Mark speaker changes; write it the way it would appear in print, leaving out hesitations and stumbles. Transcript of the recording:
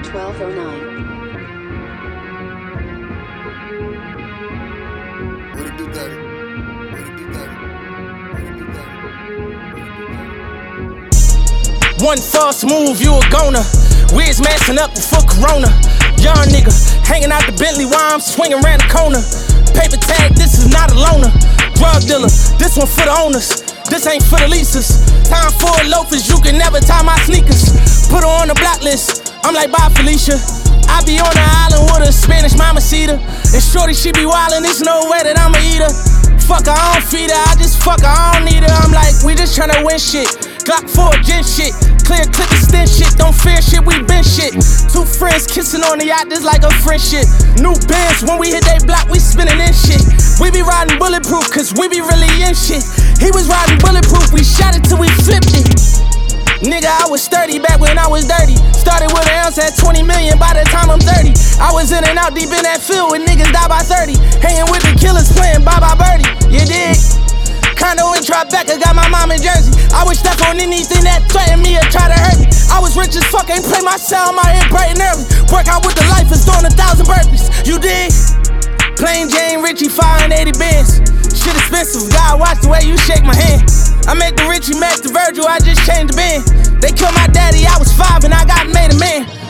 Speaker 1: 1209.
Speaker 2: What it do, daddy? What it do, daddy? What it do, daddy?
Speaker 3: One false move, you a goner. Wiz messing up before Corona. Young nigga, hanging out the Bentley while I'm swinging around the corner. Paper tag, this is not a loaner. Drug dealer, this one for the owners. This ain't for the leases. Time for loafers, you can never tie my sneakers. Put her on the block list, I'm like, bye Felicia. I be on the island with a Spanish mamacita. And shorty, she be wildin', there's no way that I'ma eat her. Fuck her, I don't feed her, I just fuck her, I don't need her. I'm like, we just tryna win shit. Glock 4 gen shit. Clear clip extend shit, don't fear shit, we been shit. Two friends kissing on the yacht, this like a friendship. New bands, when we hit they block, we spinning in shit. We be riding bulletproof, cause we be really in shit. He was riding bulletproof, we shot it till we flipped it. Nigga, I was 30 back when I was dirty. Started with an ounce at 20 million by the time I'm 30. I was in and out deep in that field when niggas die by 30. Hanging with the killers playing bye bye birdie, you dig? Condo in Tribeca, got my mom in Jersey. I would step on anything that threatened me or try to hurt me. I was rich as fuck, ain't play my sound, my head bright and early. Work out with the life is doing 1,000 burpees, you dig? Plain Jane Richie, 580 bands. Shit expensive, God watch the way you shake my hand. I make the Richie match the Virgil, I just changed the band. They killed my daddy, I was 5 and I got made a man.